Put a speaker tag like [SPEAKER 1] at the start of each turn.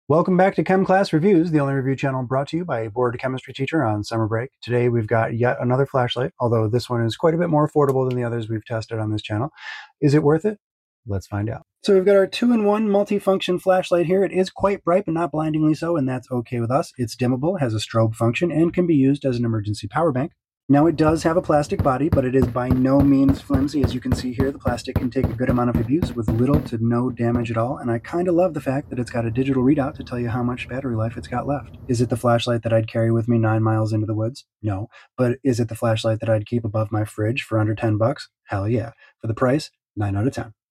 [SPEAKER 1] Welcome back to Chem Class Reviews, the only review channel brought to you by a bored chemistry teacher on summer break. Today we've got yet another flashlight, although this one is quite a bit more affordable than the others we've tested on this channel. Is it worth it? Let's find out. So we've got our 2-in-1 multi-function flashlight here. It is quite bright, but not blindingly so, and that's okay with us. It's dimmable, has a strobe function, and can be used as an emergency power bank. Now it does have a plastic body, but it is by no means flimsy. As you can see here, the plastic can take a good amount of abuse with little to no damage at all, and I kind of love the fact that it's got a digital readout to tell you how much battery life it's got left. Is it the flashlight that I'd carry with me 9 miles into the woods? No. But is it the flashlight that I'd keep above my fridge for under $10? Hell yeah. For the price, 9 out of 10.